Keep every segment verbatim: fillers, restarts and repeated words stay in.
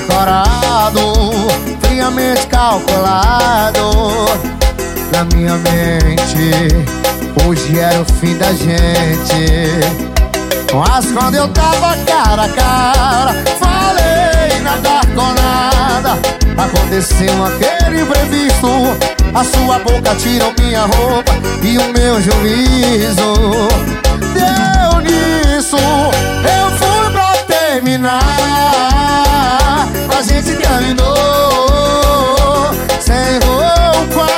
decorado, friamente calculado. Na minha mente, hoje era o fim da gente. Mas quando eu tava cara a cara, falei nada com nada. Aconteceu aquele imprevisto, a sua boca tirou minha roupa e o meu juízo. Deu nisso, eu fui pra terminar. A gente terminou sem roupa.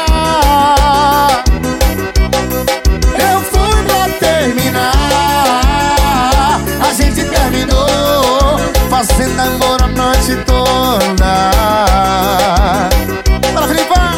Eu fui pra terminar. A gente terminou fazendo amor a noite toda. Bora, Filipão!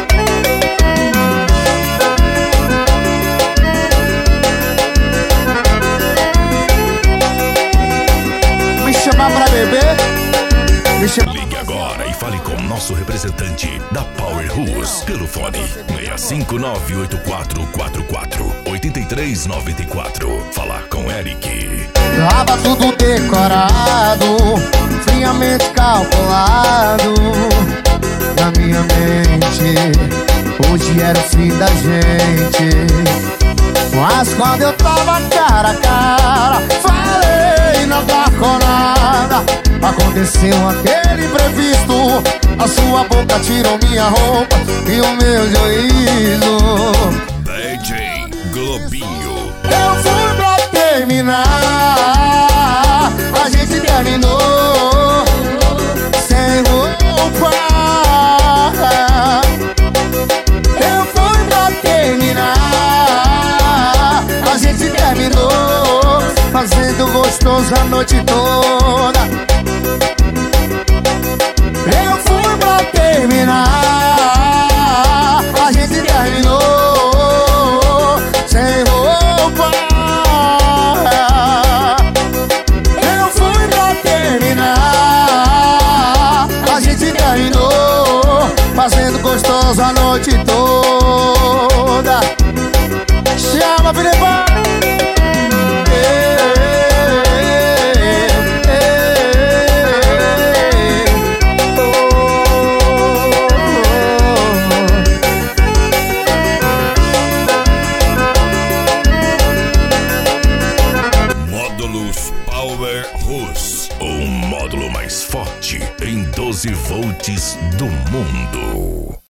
Me chamar pra beber? Me chama... Ligue agora e fale com o nosso representante da Power Rus pelo fone seis cinco nove oito quatro quatro quatro oito três nove quatro. Falar com Eric. Tava tudo decorado, friamente calculado. Na minha mente, hoje era o fim da gente. Mas quando eu tava cara a cara, falei nada com nada. Aconteceu aquele imprevisto, a sua boca tirou minha roupa e o meu juízo. D J Globinho. Eu fui pra terminar. A gente terminou sem roupa. Eu fui pra terminar. A gente terminou fazendo gostoso a noite toda. Eu fui pra terminar. A gente terminou sem roupa. Eu fui pra terminar. A gente terminou fazendo gostoso a noite toda. Chama, Filipão!